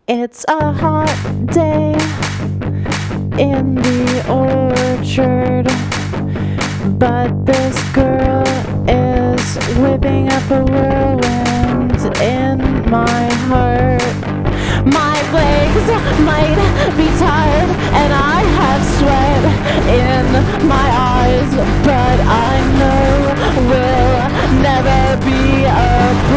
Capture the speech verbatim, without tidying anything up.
It's a hot day in the orchard, but this girl is whipping up a whirlwind in my heart. My legs might be tired and I have sweat in my eyes, but I know we'll never be apart.